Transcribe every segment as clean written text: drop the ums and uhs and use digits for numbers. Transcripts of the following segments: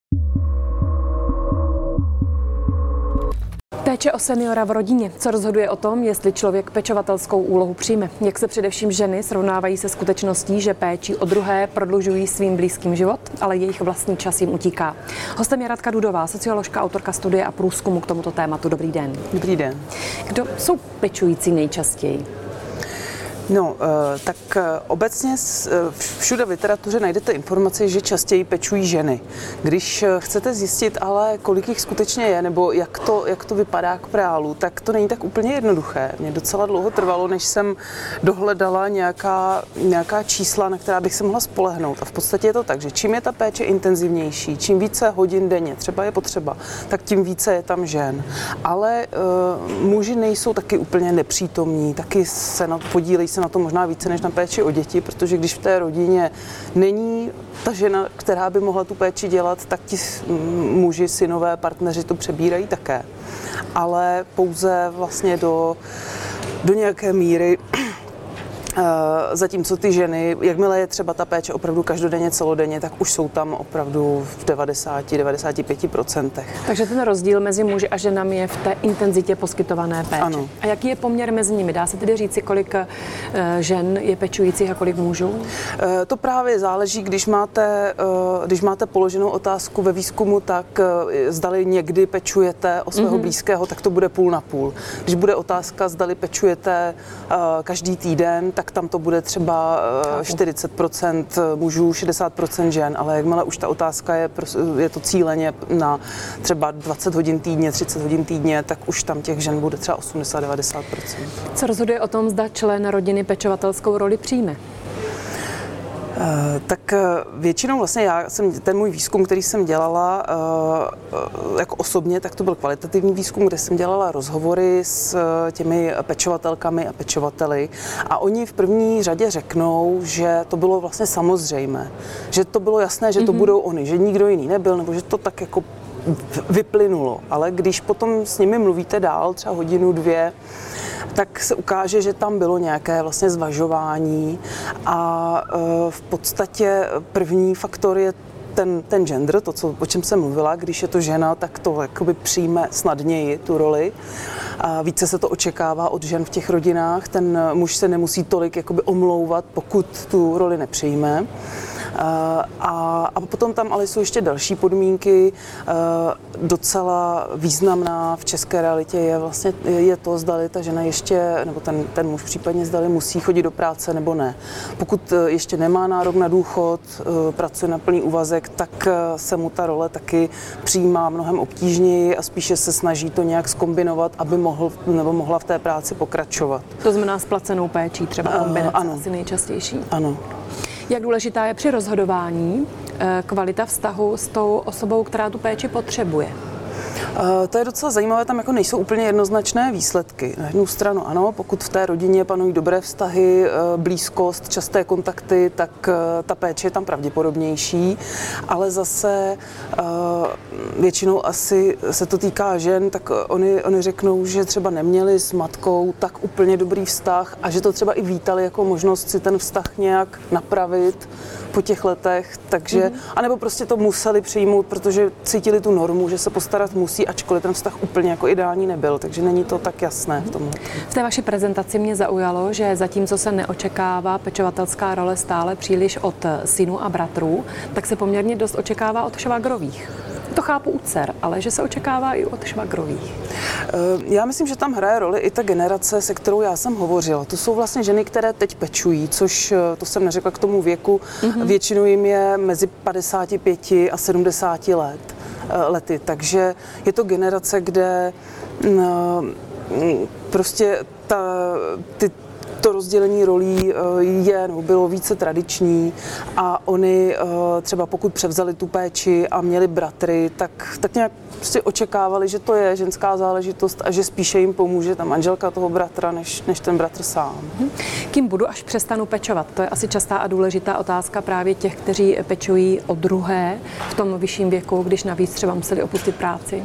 Péče o seniora v rodině. Co rozhoduje o tom, jestli člověk pečovatelskou úlohu přijme? Jak se především ženy srovnávají se skutečností, že péči o druhé prodlužují svým blízkým život, ale jejich vlastní čas jim utíká? Hostem je Radka Dudová, socioložka, autorka studie a průzkumu k tomuto tématu. Dobrý den. Dobrý den. Kdo jsou pečující nejčastěji? No, tak obecně všude v literatuře najdete informaci, že častěji pečují ženy. Když chcete zjistit ale, kolik jich skutečně je, nebo jak to vypadá k reálu, tak to není tak úplně jednoduché. Mě docela dlouho trvalo, než jsem dohledala nějaká čísla, na která bych se mohla spolehnout. A v podstatě je to tak, že čím je ta péče intenzivnější, čím více hodin denně třeba je potřeba, tak tím více je tam žen. Ale muži nejsou taky úplně nepřítomní, taky podílejí se na to možná více než na péči o děti, protože když v té rodině není ta žena, která by mohla tu péči dělat, tak ti muži, synové, partneři to přebírají také. Ale pouze vlastně do nějaké míry. Zatímco ty ženy, jakmile je třeba ta péče opravdu každodenně, celodenně, tak už jsou tam opravdu v 90-95%. Takže ten rozdíl mezi muži a ženami je v té intenzitě poskytované péče. Ano. A jaký je poměr mezi nimi? Dá se tedy říci, kolik žen je pečujících a kolik mužů? To právě záleží, když máte položenou otázku ve výzkumu, tak zdali někdy pečujete o svého blízkého, tak to bude půl na půl. Když bude otázka, zdali pečujete každý týden, tak tam to bude třeba 40% mužů, 60% žen, ale jakmile už ta otázka je to cíleně na třeba 20 hodin týdně, 30 hodin týdně, tak už tam těch žen bude třeba 80-90%. Co rozhoduje o tom, zda člen rodiny pečovatelskou roli přijme? Tak většinou vlastně ten můj výzkum, který jsem dělala jako osobně, tak to byl kvalitativní výzkum, kde jsem dělala rozhovory s těmi pečovatelkami a pečovateli a oni v první řadě řeknou, že to bylo vlastně samozřejmé, že to bylo jasné, že to budou oni, že nikdo jiný nebyl, nebo že to tak jako vyplynulo, ale když potom s nimi mluvíte dál, třeba hodinu, dvě, tak se ukáže, že tam bylo nějaké vlastně zvažování a v podstatě první faktor je ten gender, o čem jsem mluvila, když je to žena, tak to jakoby přijme snadněji tu roli. A více se to očekává od žen v těch rodinách, ten muž se nemusí tolik jakoby omlouvat, pokud tu roli nepřijme. A potom tam ale jsou ještě další podmínky. Docela významná v české realitě je to, zdali ta žena ještě, nebo ten muž případně zdali musí chodit do práce nebo ne. Pokud ještě nemá nárok na důchod, pracuje na plný úvazek, tak se mu ta role taky přijímá mnohem obtížněji a spíše se snaží to nějak zkombinovat, aby mohla v té práci pokračovat. To znamená s placenou péčí, třeba kombinace ano. Asi nejčastější. Ano. Jak důležitá je při rozhodování kvalita vztahu s tou osobou, která tu péči potřebuje? To je docela zajímavé, tam jako nejsou úplně jednoznačné výsledky. Na jednu stranu ano, pokud v té rodině panují dobré vztahy, blízkost, časté kontakty, tak ta péče je tam pravděpodobnější, ale zase většinou asi se to týká žen, tak oni řeknou, že třeba neměli s matkou tak úplně dobrý vztah a že to třeba i vítali jako možnost si ten vztah nějak napravit po těch letech, takže, anebo prostě to museli přijmout, protože cítili tu normu, že se postarat musí, ačkoliv ten vztah úplně jako ideální nebyl, takže není to tak jasné v tomhle. V té vaší prezentaci mě zaujalo, že zatímco se neočekává pečovatelská role stále příliš od synů a bratrů, tak se poměrně dost očekává od švagrových. To chápu u dcer, ale že se očekává i od švagrových. Já myslím, že tam hraje roli i ta generace, se kterou já jsem hovořila. To jsou vlastně ženy, které teď pečují, což to jsem neřekla k tomu věku. Většinou jim je mezi 55 a 70 lety. Takže je to generace, kde prostě to rozdělení rolí bylo více tradiční a oni třeba pokud převzali tu péči a měli bratry, tak nějak prostě očekávali, že to je ženská záležitost a že spíše jim pomůže ta manželka toho bratra, než ten bratr sám. Kým budu, až přestanu pečovat? To je asi častá a důležitá otázka právě těch, kteří pečují o druhé v tom vyšším věku, když navíc třeba museli opustit práci.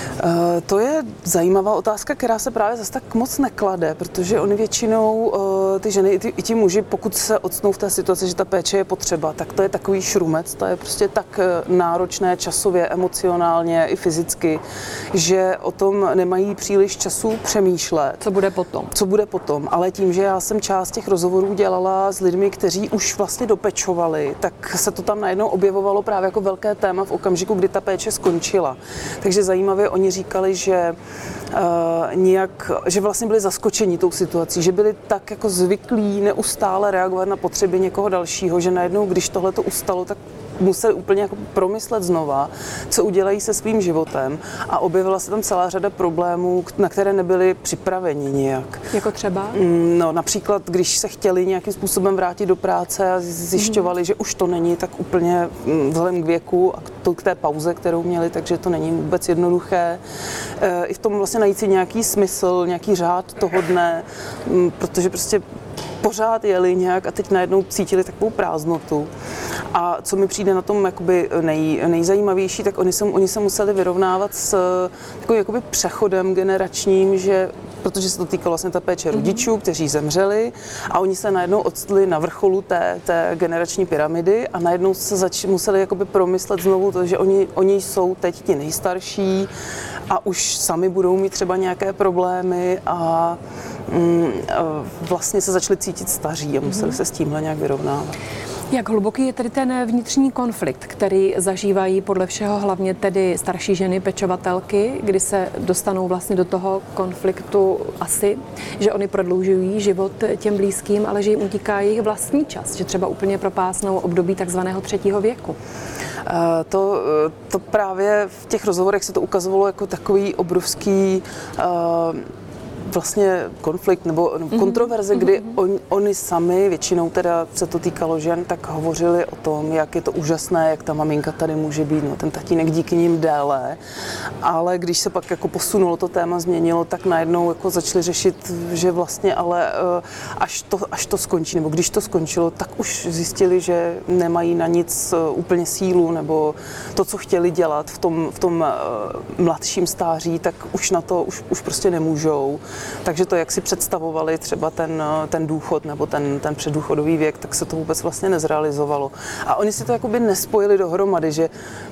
To je zajímavá otázka, která se právě zase tak moc neklade, protože oni většinou ty ženy i ti muži, pokud se octnou v té situaci, že ta péče je potřeba, tak to je takový šrumec, to je prostě tak náročné časově, emocionálně i fyzicky, že o tom nemají příliš času přemýšlet. Co bude potom? Co bude potom, ale tím, že já jsem část těch rozhovorů dělala s lidmi, kteří už vlastně dopečovali, tak se to tam najednou objevovalo právě jako velké téma v okamžiku, kdy ta péče skončila. Takže zajímavě oni říkali, že že vlastně byli zaskočeni tou situací, že byli tak jako zvyklí neustále reagovat na potřeby někoho dalšího, že najednou, když tohle to ustalo, tak museli úplně jako promyslet znova, co udělají se svým životem a objevila se tam celá řada problémů, na které nebyli připraveni nijak. Jako třeba? No, například, když se chtěli nějakým způsobem vrátit do práce a zjišťovali, že už to není tak úplně vzhledem k věku a k té pauze, kterou měli, takže to není vůbec jednoduché. I v tom vlastně najít si nějaký smysl, nějaký řád toho dne, protože prostě pořád jeli nějak a teď najednou cítili takovou prázdnotu. A co mi přijde na tom jakoby nejzajímavější, tak oni se museli vyrovnávat s takovým jakoby přechodem generačním, protože se to týkalo vlastně ta péče rodičů, kteří zemřeli a oni se najednou odstli na vrcholu té generační pyramidy a najednou se museli jakoby promyslet znovu to, že oni jsou teď ti nejstarší a už sami budou mít třeba nějaké problémy a vlastně se začali cítit staří a museli se s tímhle nějak vyrovnávat. Jak hluboký je tedy ten vnitřní konflikt, který zažívají podle všeho hlavně tedy starší ženy, pečovatelky, kdy se dostanou vlastně do toho konfliktu asi, že oni prodloužují život těm blízkým, ale že jim utíká jejich vlastní čas, že třeba úplně propásnou období takzvaného 3. věku. To právě v těch rozhovorech se to ukazovalo jako takový obrovský vlastně konflikt nebo kontroverze, kdy oni sami, většinou teda se to týkalo žen, tak hovořili o tom, jak je to úžasné, jak ta maminka tady může být, no ten tatínek díky nim déle, ale když se pak jako posunulo to téma, změnilo, tak najednou jako začali řešit, že vlastně ale až to skončí, nebo když to skončilo, tak už zjistili, že nemají na nic úplně sílu, nebo to, co chtěli dělat v tom mladším stáří, tak už na to už prostě nemůžou. Takže to, jak si představovali třeba ten důchod nebo ten předdůchodový věk, tak se to vůbec vlastně nezrealizovalo. A oni si to jakoby nespojili dohromady, že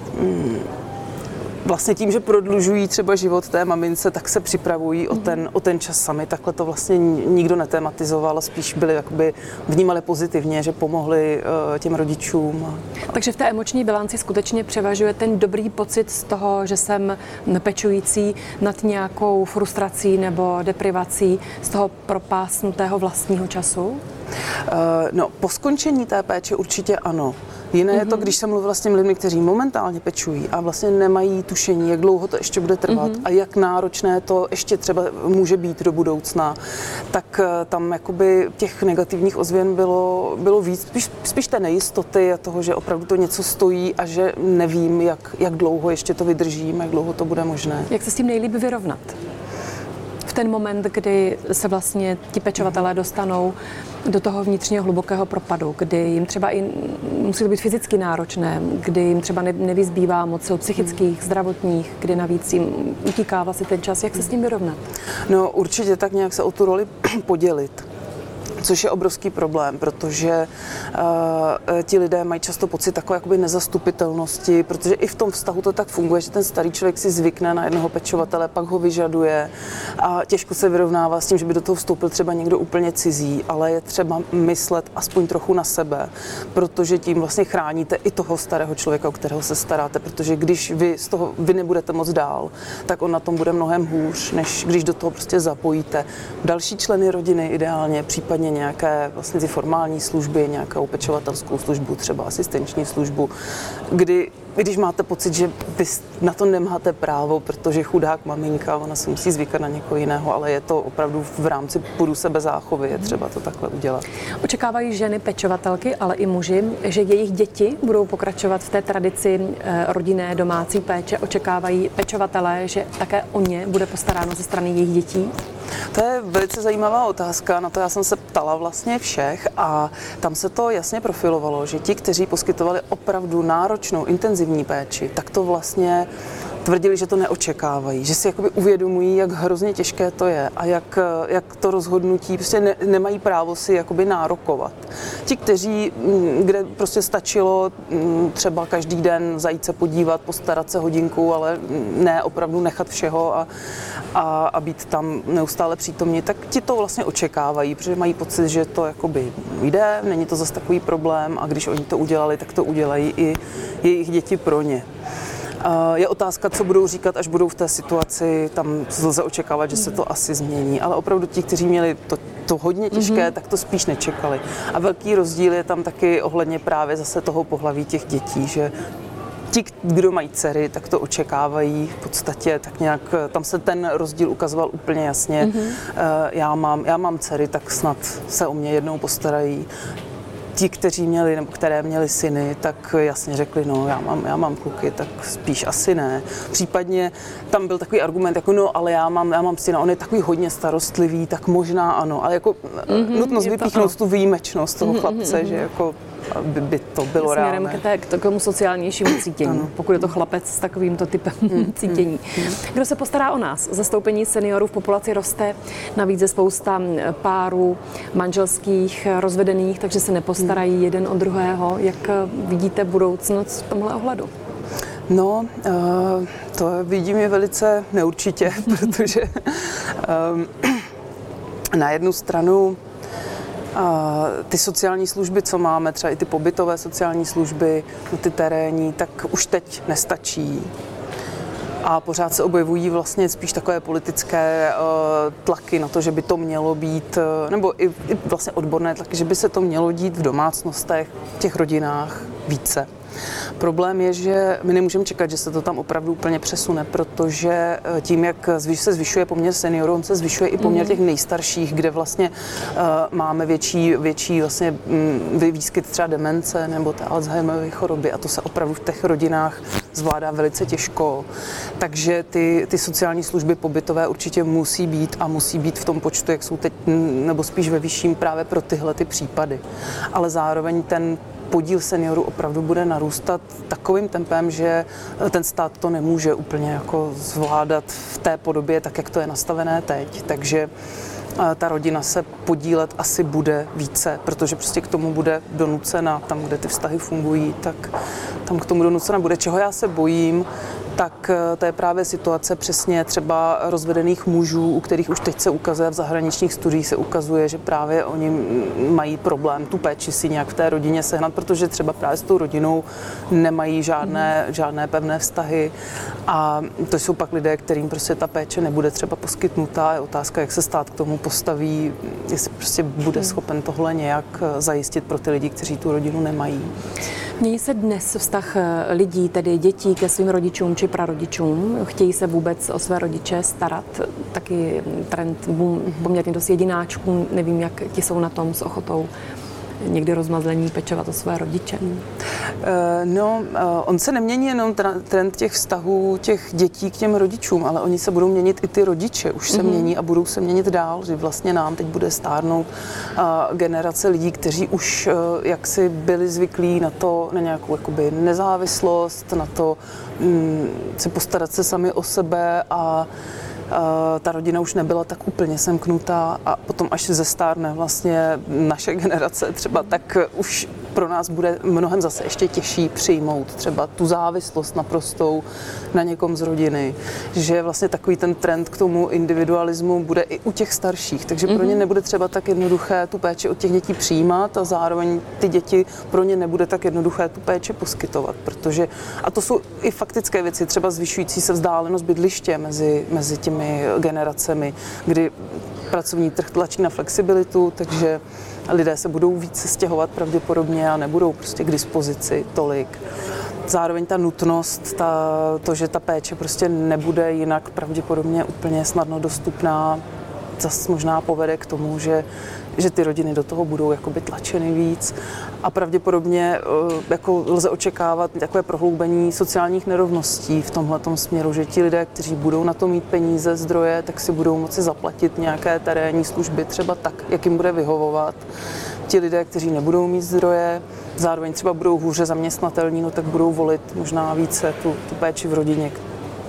vlastně tím, že prodlužují třeba život té mamince, tak se připravují o ten čas sami. Takhle to vlastně nikdo netematizoval, spíš byli jakoby vnímali pozitivně, že pomohli těm rodičům. Takže v té emoční bilanci skutečně převažuje ten dobrý pocit z toho, že jsem pečující nad nějakou frustrací nebo deprivací z toho propásnutého vlastního času? No, po skončení té péče určitě ano. Jiné je to, když jsem mluvila s těmi lidmi, kteří momentálně pečují a vlastně nemají tušení, jak dlouho to ještě bude trvat a jak náročné to ještě třeba může být do budoucna, tak tam jakoby těch negativních ozvěn bylo víc, spíš té nejistoty a toho, že opravdu to něco stojí a že nevím, jak dlouho ještě to vydržím, jak dlouho to bude možné. Jak se s tím nejlíp vyrovnat? V ten moment, kdy se vlastně ti pečovatelé dostanou do toho vnitřního hlubokého propadu, kdy jim třeba i musí to být fyzicky náročné, kdy jim třeba nevyzbývá moc sil psychických, zdravotních, kdy navíc jim utíká vlastně ten čas. Jak se s tím vyrovnat? No určitě tak nějak se o tu roli podělit. Což je obrovský problém, protože ti lidé mají často pocit takové jakoby nezastupitelnosti, protože i v tom vztahu to tak funguje, že ten starý člověk si zvykne na jednoho pečovatele, pak ho vyžaduje a těžko se vyrovnává s tím, že by do toho vstoupil třeba někdo úplně cizí, ale je třeba myslet aspoň trochu na sebe, protože tím vlastně chráníte i toho starého člověka, o kterého se staráte, protože když vy nebudete moc dál, tak on na tom bude mnohem hůř, než když do toho prostě zapojíte další členy rodiny ideálně, případně nějaké vlastně ty formální služby, nějakou pečovatelskou službu, třeba asistenční službu, když máte pocit, že vy na to nemáte právo, protože chudák maminka, ona se musí zvykat na někoho jiného, ale je to opravdu v rámci půdu sebezáchovy, je třeba to takhle udělat. Očekávají ženy pečovatelky, ale i muži, že jejich děti budou pokračovat v té tradici rodinné domácí péče. Očekávají pečovatelé, že také o ně bude postaráno ze strany jejich dětí? To je velice zajímavá otázka, na to já jsem se ptala vlastně všech a tam se to jasně profilovalo, že ti, kteří poskytovali opravdu náročnou, intenzivní péči, tak to vlastně tvrdili, že to neočekávají, že si jakoby uvědomují, jak hrozně těžké to je a jak to rozhodnutí prostě nemají právo si jakoby nárokovat. Ti, kteří, kde prostě stačilo třeba každý den zajít se podívat, postarat se hodinku, ale ne opravdu nechat všeho a být tam neustále přítomní, tak ti to vlastně očekávají, protože mají pocit, že to jakoby jde, není to zase takový problém a když oni to udělali, tak to udělají i jejich děti pro ně. Je otázka, co budou říkat, až budou v té situaci, tam lze očekávat, že se to asi změní, ale opravdu ti, kteří měli to hodně těžké, tak to spíš nečekali. A velký rozdíl je tam taky ohledně právě zase toho pohlaví těch dětí, že ti, kdo mají dcery, tak to očekávají v podstatě tak nějak, tam se ten rozdíl ukazoval úplně jasně. Já mám dcery, tak snad se o mě jednou postarají. Ti, kteří měli, nebo které měli syny, tak jasně řekli, no já mám kluky, tak spíš asi ne. Případně tam byl takový argument, jako no, ale já mám syna, on je takový hodně starostlivý, tak možná ano, ale jako nutnost vypíchnout tu výjimečnost toho chlapce, že jako by to bylo reálné. Směrem k takovému sociálnějšímu cítění, ano. Pokud je to chlapec s takovýmto typem cítění. Kdo se postará o nás? Zastoupení seniorů v populaci roste, navíc je spousta párů manželských, rozvedených, takže se nepostarají jeden o druhého. Jak vidíte budoucnost v tomhle ohledu? No, to vidím je velice neurčitě, protože na jednu stranu ty sociální služby, co máme, třeba i ty pobytové sociální služby, ty terénní, tak už teď nestačí. A pořád se objevují vlastně spíš takové politické tlaky na to, že by to mělo být, nebo i vlastně odborné tlaky, že by se to mělo dít v domácnostech, v těch rodinách více. Problém je, že my nemůžeme čekat, že se to tam opravdu úplně přesune, protože tím, jak se zvyšuje poměr seniorů, on se zvyšuje i poměr těch nejstarších, kde vlastně máme větší vlastně výskyt třeba demence nebo té Alzheimerovy choroby a to se opravdu v těch rodinách zvládá velice těžko. Takže ty sociální služby pobytové určitě musí být v tom počtu, jak jsou teď, nebo spíš ve vyšším právě pro tyhle ty případy. Ale zároveň ten podíl seniorů opravdu bude narůstat takovým tempem, že ten stát to nemůže úplně jako zvládat v té podobě, tak jak to je nastavené teď. Takže ta rodina se podílet asi bude více, protože prostě k tomu bude donucena, tam, kde ty vztahy fungují, tak tam k tomu donucena bude. Čeho já se bojím, tak to je právě situace přesně třeba rozvedených mužů, u kterých už teď se ukazuje, v zahraničních studiích se ukazuje, že právě oni mají problém tu péči si nějak v té rodině sehnat, protože třeba právě s tou rodinou nemají žádné pevné vztahy a to jsou pak lidé, kterým prostě ta péče nebude třeba poskytnutá. Je otázka, jak se stát k tomu postaví, jestli prostě bude schopen tohle nějak zajistit pro ty lidi, kteří tu rodinu nemají. Mění se dnes vztah lidí, tedy dětí, ke svým rodičům či prarodičům? Chtějí se vůbec o své rodiče starat? Taky trend poměrně dost jedináčků. Nevím, jak ti jsou na tom s ochotou někdy rozmazlení pečovat o své rodiče. On se nemění jenom trend těch vztahů těch dětí k těm rodičům, ale oni se budou měnit i ty rodiče. Už se mění a budou se měnit dál, že vlastně nám teď bude stárnout generace lidí, kteří už jaksi byli zvyklí na nějakou jakoby nezávislost, na to si postarat se sami o sebe a ta rodina už nebyla tak úplně semknutá a potom až zestárne vlastně naše generace třeba, tak už pro nás bude mnohem zase ještě těžší přijmout třeba tu závislost naprostou na někom z rodiny, že vlastně takový ten trend k tomu individualismu bude i u těch starších, takže pro ně nebude třeba tak jednoduché tu péči od těch dětí přijímat a zároveň ty děti pro ně nebude tak jednoduché tu péči poskytovat, protože, a to jsou i faktické věci, třeba zvyšující se vzdálenost bydliště mezi těmi generacemi, kdy pracovní trh tlačí na flexibilitu, takže lidé se budou více stěhovat pravděpodobně a nebudou prostě k dispozici tolik. Zároveň ta nutnost, to, že ta péče prostě nebude jinak pravděpodobně úplně snadno dostupná, zase možná povede k tomu, že ty rodiny do toho budou jakoby tlačeny víc a pravděpodobně jako lze očekávat takové prohloubení sociálních nerovností v tomhletom směru, že ti lidé, kteří budou na to mít peníze, zdroje, tak si budou moci zaplatit nějaké terénní služby třeba tak, jak jim bude vyhovovat. Ti lidé, kteří nebudou mít zdroje, zároveň třeba budou hůře zaměstnatelní, no tak budou volit možná více tu péči v rodině.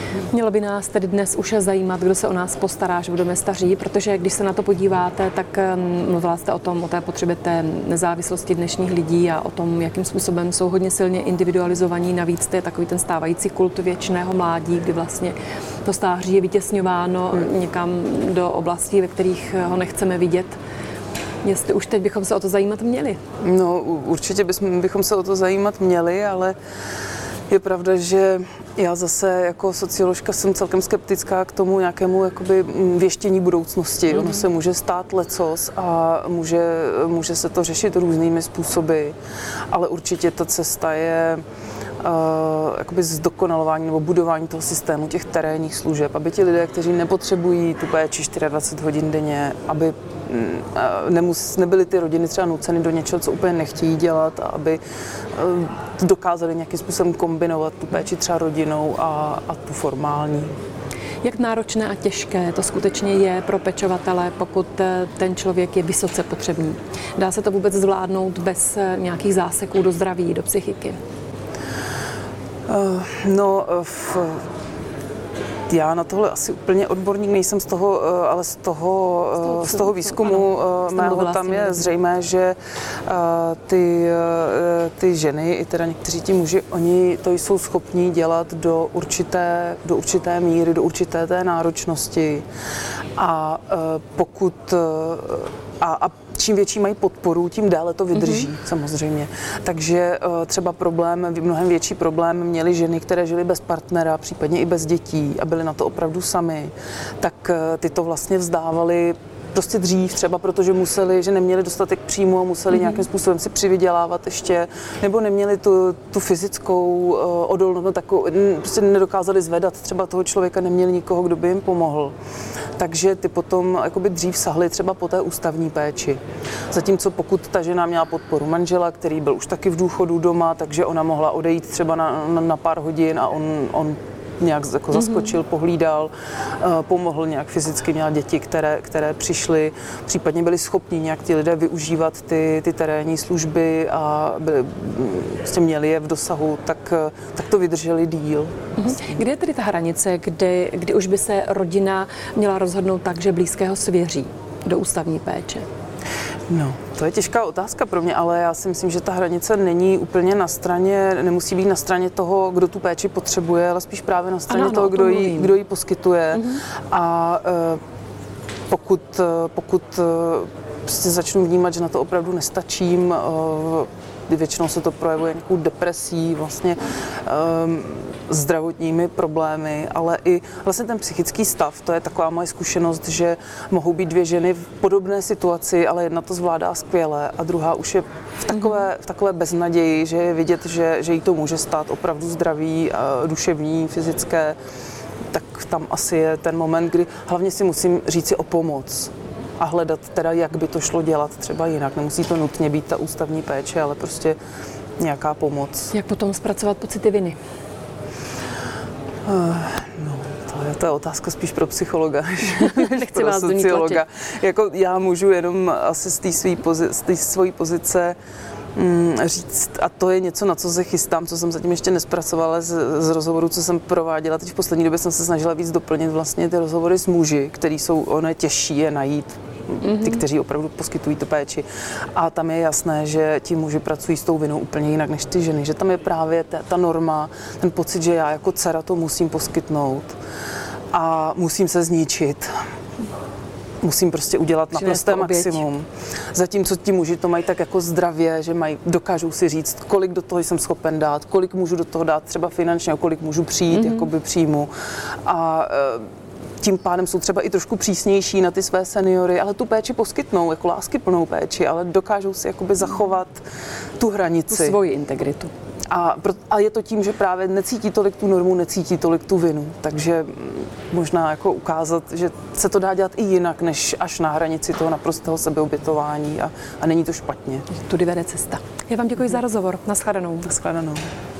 Mělo by nás tedy dnes už zajímat, kdo se o nás postará, až budeme staří, protože když se na to podíváte, tak mluvila jste o té potřebě té nezávislosti dnešních lidí a o tom, jakým způsobem jsou hodně silně individualizovaní. Navíc to je takový ten stávající kult věčného mládí, kdy vlastně to stáří je vytěsňováno někam do oblastí, ve kterých ho nechceme vidět. Jestli už teď bychom se o to zajímat měli. No, určitě bychom se o to zajímat měli, ale je pravda, že já zase jako socioložka jsem celkem skeptická k tomu nějakému jakoby věštění budoucnosti. Ono se může stát lecos a může se to řešit různými způsoby, ale určitě ta cesta je jakoby zdokonalování nebo budování toho systému těch terénních služeb, aby ti lidé, kteří nepotřebují tu péči 24 hodin denně, aby nebyly ty rodiny třeba nuceny do něčeho, co úplně nechtějí dělat, a aby dokázali nějakým způsobem kombinovat tu péči třeba rodinou a tu formální. Jak náročné a těžké to skutečně je pro pečovatele, pokud ten člověk je vysoce potřebný? Dá se to vůbec zvládnout bez nějakých záseků do zdraví, do psychiky? Já na tohle asi úplně odborník nejsem z toho, ale z toho výzkumu mého tam je zřejmé, že ty ženy i teda někteří ti muži, oni to jsou schopní dělat do určité míry, do určité té náročnosti a čím větší mají podporu, tím déle to vydrží, samozřejmě. Takže třeba mnohem větší problém měly ženy, které žily bez partnera, případně i bez dětí a byly na to opravdu samy, tak ty to vlastně vzdávaly prostě dřív, třeba protože že neměli dostatek příjmu a museli nějakým způsobem si přivydělávat ještě, nebo neměli tu fyzickou odolnost, prostě nedokázali zvedat třeba toho člověka, neměli nikoho, kdo by jim pomohl. Takže ty potom jakoby dřív sahly třeba po té ústavní péči. Zatímco pokud ta žena měla podporu manžela, který byl už taky v důchodu doma, takže ona mohla odejít třeba na pár hodin a on nějak jako zaskočil, pohlídal, pomohl nějak fyzicky, měla děti, které přišly, případně byli schopni nějak ti lidé využívat ty terénní služby a prostě měli je v dosahu, tak to vydrželi díl. Kde je tedy ta hranice, kdy už by se rodina měla rozhodnout tak, že blízkého svěří do ústavní péče? No, to je těžká otázka pro mě, ale já si myslím, že ta hranice není úplně nemusí být na straně toho, kdo tu péči potřebuje, ale spíš právě na straně toho, kdo ji poskytuje. A pokud prostě začnu vnímat, že na to opravdu nestačím, většinou se to projevuje nějakou depresí, vlastně zdravotními problémy, ale i vlastně ten psychický stav, to je taková moje zkušenost, že mohou být dvě ženy v podobné situaci, ale jedna to zvládá skvěle a druhá už je v takové beznaději, že je vidět, že jí to může stát opravdu zdraví, duševní, fyzické, tak tam asi je ten moment, kdy hlavně si musím říci o pomoc a hledat teda, jak by to šlo dělat třeba jinak. Nemusí to nutně být ta ústavní péče, ale prostě nějaká pomoc. Jak potom zpracovat pocity viny? To je otázka spíš pro psychologa, než pro vás sociologa. Jako já můžu jenom asi z té své pozice říct, a to je něco, na co se chystám, co jsem zatím ještě nespracovala z rozhovorů, co jsem prováděla. Teď v poslední době jsem se snažila víc doplnit vlastně ty rozhovory s muži, který ono je těžší je najít, ty, kteří opravdu poskytují tu péči. A tam je jasné, že ti muži pracují s tou vinou úplně jinak než ty ženy, že tam je právě ta norma, ten pocit, že já jako dcera to musím poskytnout a musím se zničit. Musím prostě udělat naprosté maximum. Zatímco ti muži to mají tak jako zdravě, že dokážou si říct, kolik do toho jsem schopen dát, kolik můžu do toho dát třeba finančně, kolik můžu přijít, jakoby příjmu. A tím pádem jsou třeba i trošku přísnější na ty své seniory, ale tu péči poskytnou, jako láskyplnou péči, ale dokážou si jakoby zachovat tu hranici. Tu svoji integritu. A je to tím, že právě necítí tolik tu normu, necítí tolik tu vinu. Takže možná jako ukázat, že se to dá dělat i jinak, než až na hranici toho naprostého sebeobětování a není to špatně. Tudy vede cesta. Já vám děkuji za rozhovor. Naschledanou. Naschledanou.